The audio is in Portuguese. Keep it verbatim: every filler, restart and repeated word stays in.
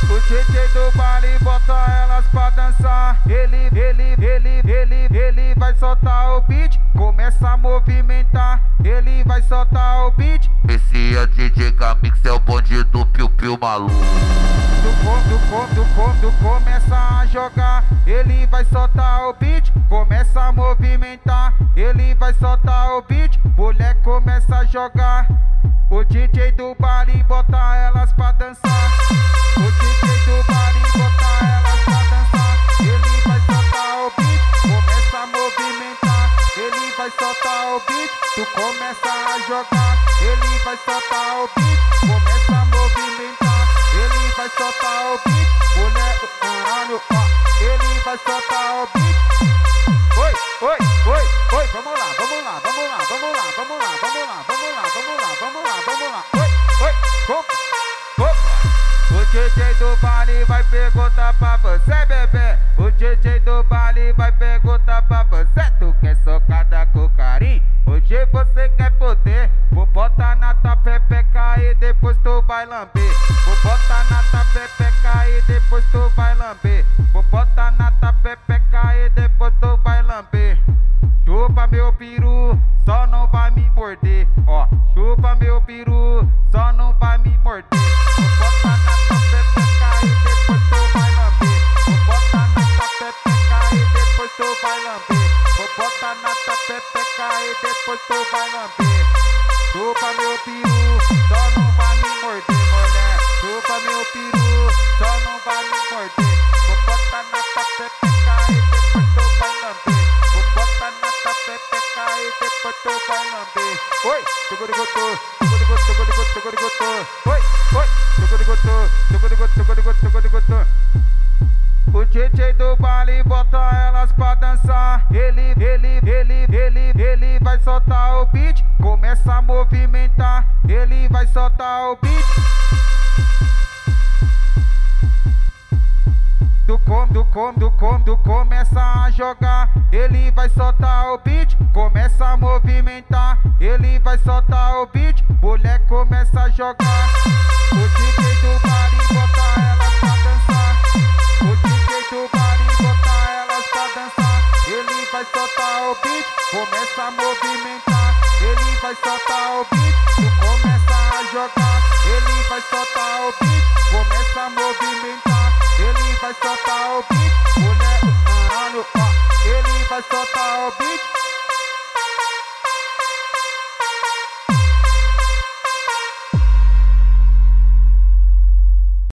O D J do baile bota elas pra dançar. Ele, ele, ele, ele, ele vai soltar o beat, começa a movimentar. Ele vai soltar o beat. Esse é D J Gamix, é o bonde do Piu Piu maluco. Do com, do com, do com, do começa a jogar. Ele vai soltar o beat, começa a movimentar. Ele vai soltar o beat, mulher começa a jogar. O D J do baile bota elas pra dançar. O D J do baile bota elas pra dançar. Ele vai soltar o beat, começa a movimentar. Ele vai soltar o beat, tu começa a jogar. Ele vai soltar o beat, começa a movimentar. Ele vai soltar o beat, mulher caralho, ó. Ele vai soltar o beat. Oi, oi, oi, oi, vamos lá, vamos lá, vamos lá, vamos lá, vamos lá, vamos lá, vamos lá, vamos lá, vamos lá, vamos lá. Oi, oi, opa, opa. O D J do baile vai perguntar pra você, bebê. O D J do baile vai perguntar pra você. Tu quer socada com carinho? Hoje você quer poder. Vou botar na tua pepeca e depois tu vai lamber. Vou botar na tua pepeca e depois tu vai lamber. Vou botar na tua pepeca e depois tu vai lamber. Chupa meu peru, só não vai me morder. Ó, chupa meu peru, só não vai me morder. Vou botar na tua pepeca e depois tu vai lamber. Vou botar na tua pepeca e depois tu vai lamber. Vou botar na tua pepeca e depois tu vai lamber. Chupa meu peru, só não vai me morder, mulher. Chupa meu peru, só não vai me morder. Vou botar na tua pepeca e depois tu vai lamber. Vou botar na tua pepeca e depois tu vai lamber. Oi, tugurigotô, tugurigotô, tugurigotô, tugurigotô. Oi, oi, tugurigotô, tugurigotô, tugurigotô, tugurigotô. O D J do baile bota elas pra dançar. Ele, ele, ele, ele, ele vai soltar o beat, começa a movimentar. Ele vai soltar o beat. Do com, do com, do com, do começa a jogar. Ele vai soltar o beat, começa a movimentar. Ele vai soltar o beat, mulher começa a jogar. O D J do baile bota elas pra dançar. O D J do baile bota elas pra dançar. Ele vai soltar o beat, começa a movimentar. Ele vai soltar o beat, tu começa a jogar. Ele vai soltar o beat, começa a movimentar. Ele vai soltar o beat, mulher caralho, ó. Ele vai soltar o beat.